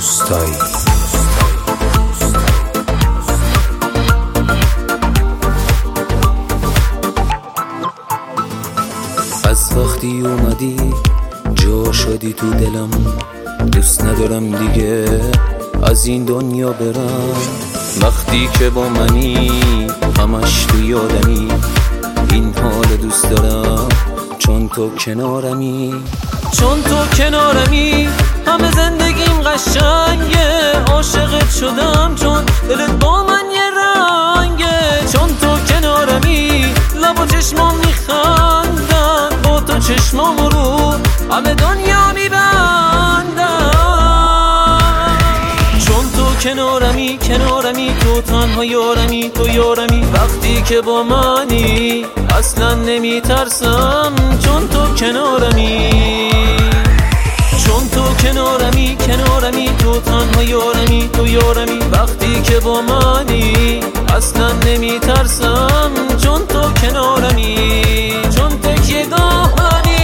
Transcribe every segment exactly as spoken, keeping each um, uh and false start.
روستایی. از وقتی اومدی جا شدی تو دلم، دوست ندارم دیگه از این دنیا برم. وقتی که با منی همش تو یادمی، این حال دوست دارم چون تو کنارمی. چون تو کنارمی همه زندگیم قشنگه، عاشقت شدم چون دلت با من یه رنگه. چون تو کنارمی لب و چشمام میخندن، با تو چشمام رو همه دنیا میبندن. چون تو کنارمی کنارمی تو تنها یارمی، تو یارمی وقتی که با منی اصلا نمیترسم. چون تو کنارمی چون تو کنارمی کنارمی تو تنها یارمی، تو یارمی وقتی که با منی اصلا نمیترسم. چون تو کنارمی چون تکیه گاهی.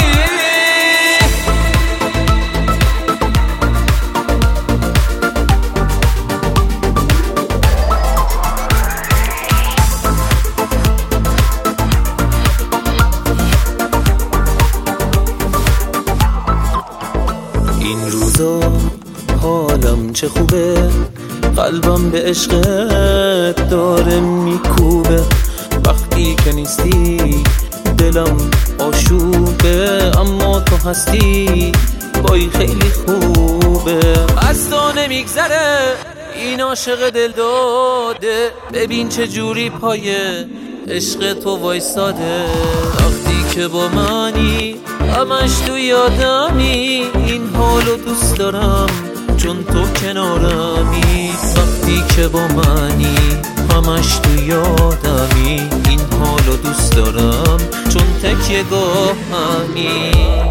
این روزا حالم چه خوبه، قلبم به عشقت داره میکوبه. وقتی که نیستی دلم آشوبه، اما تو هستی وای خیلی خوبه. از تو نمیگذره این عاشق دل داده، ببین چه جوری پایه عشق تو وایساده. وقتی که با منی همش تو یادمی، این حالو دوست دارم چون تو کنارمی. وقتی که با منی همش تو یادمی، این حالو دوست دارم چون تکیه گاهمی.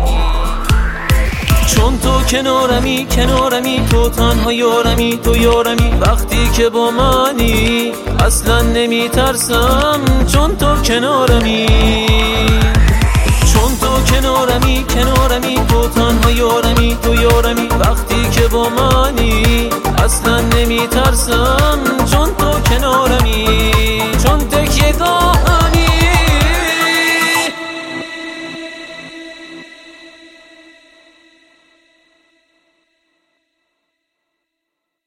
چون تو کنارمی کنارمی تو تنها یارمی، تو یارمی وقتی که با منی اصلا نمیترسم. چون تو کنارمی چون تو کنارمی کنارمی تو تنها یارمی، تو یارمی وقتی که با منی اصلا نمیترسم. چون تو کنارمی چون تکیه گاهمی.